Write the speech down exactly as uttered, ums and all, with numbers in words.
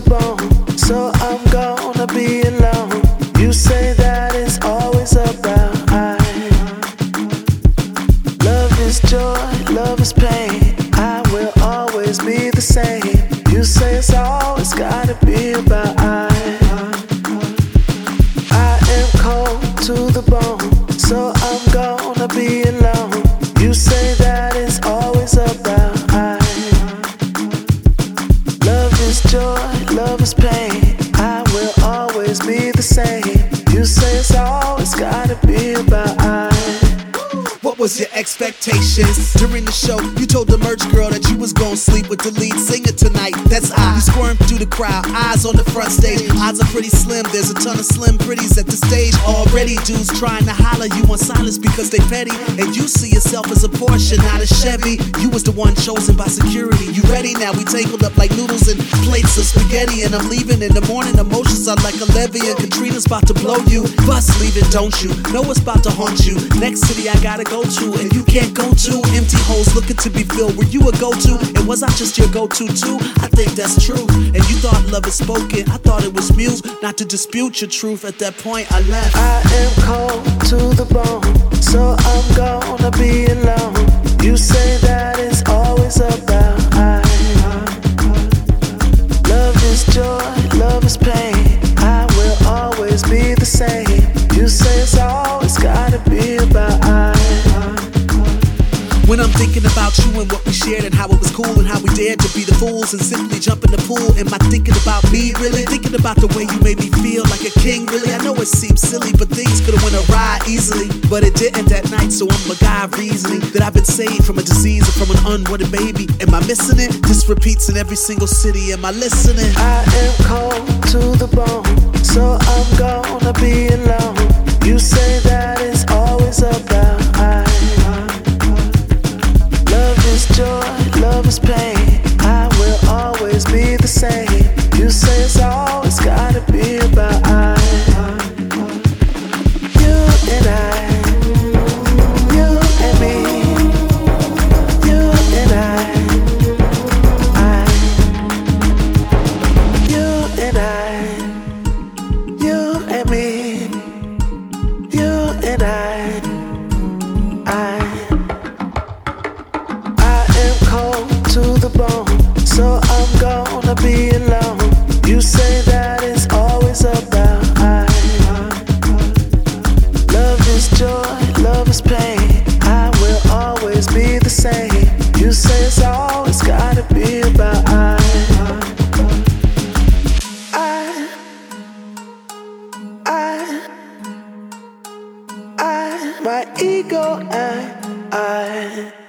bone, so I'm gonna be alone. You say that it's always about I. Love is joy, love is pain. I will always be the same. You say it's always gotta be about I. I am cold to the bone, so I'm gonna be alone. You say that it's always about I. Love is joy, love is pain. I will always be the same. You say it's always gotta be about I. What was your expectations? During the show, you told the merch girl that you was gonna sleep with the lead singer tonight. That's I. You squirmed through the crowd, eyes on the front stage. Odds are pretty slim, there's a ton of slim pretties at the stage. Already dudes trying to holler you on silence because they petty. And you see yourself as a Porsche, not a Chevy. You was the one chosen by security. You ready now? We tangled up like noodles and plates of spaghetti. And I'm leaving in the morning, emotions are like a levee. And Katrina's about to blow you. Bus leaving, don't you? Know it's about to haunt you. Next city I gotta go to, and you can't go to. Empty holes looking to be filled. Were you a go-to? And was I just your go-to too? I think that's true. And you thought love is spoken, I thought it was muse. Not to dispute your truth, at that point I left. I am cold to the bone, so I'm gonna be alone. You say that it's always about I. Love is joy, love is pain. I will always be the same. You say it's always gotta be about I. When I'm thinking about you and what we shared and how it was cool and how we dared to be the fools and simply jump in the pool. Am I thinking about me really? Thinking about the way you made me feel like a king really? I know it seems silly, but things could've went awry easily. But it didn't that night, so I'm a guy reasoning that I've been saved from a disease or from an unwanted baby. Am I missing it? This repeats in every single city. Am I listening? I am cold to the bone, so I'm gonna be alone. You say that it's always about I. Love is joy, love is pain. I will always be the same. You say it's always gotta be about I. You and I, you and me, you and I, I. You and I, you and me, you and I, I. To the bone, so I'm gonna be alone. You say that it's always about I. Love is joy, love is pain. I will always be the same. You say it's always gotta be about I. I, I, I, my ego, I, I.